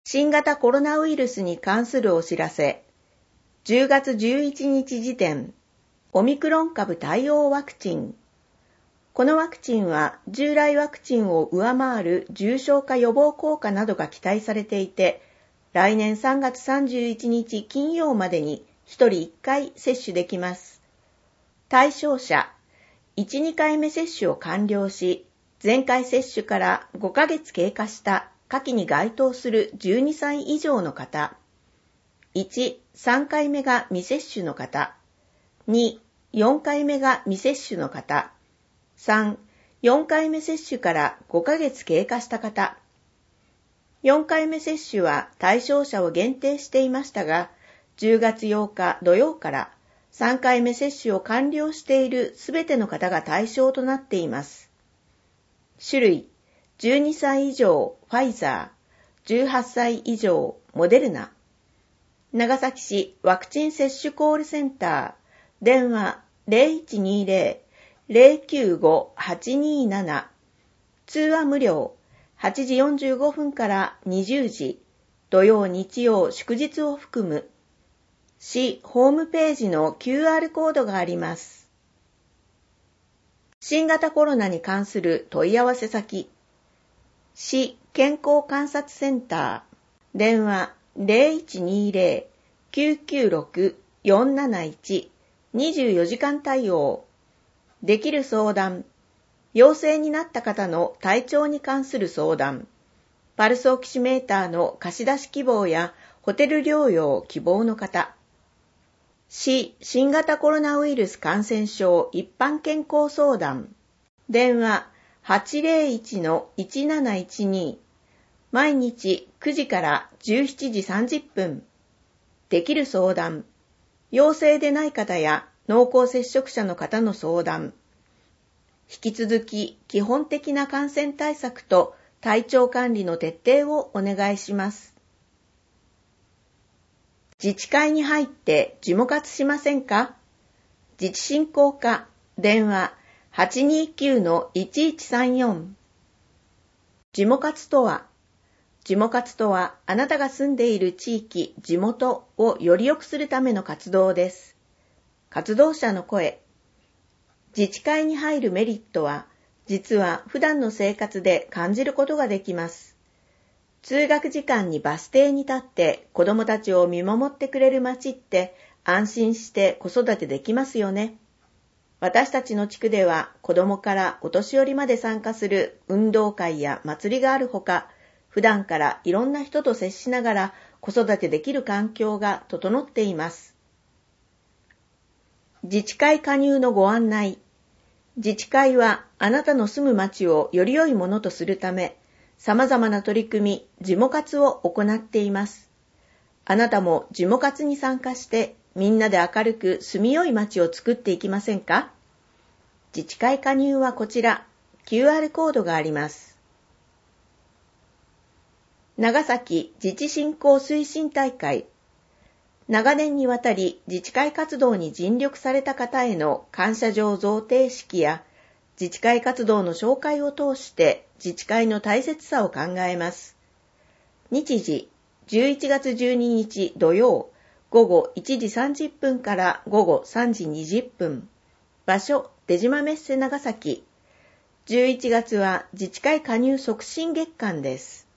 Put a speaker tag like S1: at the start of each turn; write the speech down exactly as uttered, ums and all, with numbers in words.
S1: 新型コロナウイルスに関するお知らせ。じゅうがつじゅういちにち時点、オミクロン株対応ワクチン。このワクチンは従来ワクチンを上回る重症化予防効果などが期待されていて、来年さんがつさんじゅういちにち金曜までにひとりいっかい接種できます。対象者、いち、にかいめ接種を完了し、前回接種からごかげつ経過した下記に該当するじゅうにさい以上の方。いち、さんかいめが未接種の方。に、よんかいめが未接種の方。さん、よんかいめ接種からごかげつ経過した方。よんかいめ接種は対象者を限定していましたが、じゅうがつようか土曜からさんかいめ接種を完了しているすべての方が対象となっています。種類、じゅうにさい以上ファイザー、じゅうはっさい以上モデルナ。長崎市ワクチン接種コールセンター、電話 ゼロいちにゼロ ゼロきゅうご はちにーなな、通話無料、はちじよんじゅうごふんからにじゅうじ、土曜日曜祝日を含む。市ホームページの キューアール コードがあります。新型コロナに関する問い合わせ先、市健康観察センター、電話 ゼロいちにゼロ きゅうきゅうろく よんなないち、にじゅうよじかん対応。できる相談、陽性になった方の体調に関する相談、パルスオキシメーターの貸し出し希望やホテル療養希望の方、市新型コロナウイルス感染症一般健康相談、電話 はちゼロいち いちなないちに、毎日くじからじゅうしちじさんじゅっぷん。できる相談、陽性でない方や濃厚接触者の方の相談。引き続き基本的な感染対策と体調管理の徹底をお願いします。自治会に入って事務活しませんか？自治振興課、電話 はちにきゅう いちいちさんよん。事務活とは、事務活とはあなたが住んでいる地域、地元をより良くするための活動です。活動者の声。自治会に入るメリットは、実は普段の生活で感じることができます。通学時間にバス停に立って子どもたちを見守ってくれる街って安心して子育てできますよね。私たちの地区では子どもからお年寄りまで参加する運動会や祭りがあるほか、普段からいろんな人と接しながら子育てできる環境が整っています。自治会加入のご案内。自治会はあなたの住む町をより良いものとするため、様々な取り組み、事務活を行っています。あなたも事務活に参加して、みんなで明るく住みよい町を作っていきませんか？自治会加入はこちら、キューアール コードがあります。長崎自治振興推進大会。長年にわたり自治会活動に尽力された方への感謝状贈呈式や、自治会活動の紹介を通して自治会の大切さを考えます。日時、じゅういちがつじゅうににち土曜、午後いちじさんじゅっぷんから午後さんじにじゅっぷん。場所、出島メッセ長崎。じゅういちがつは自治会加入促進月間です。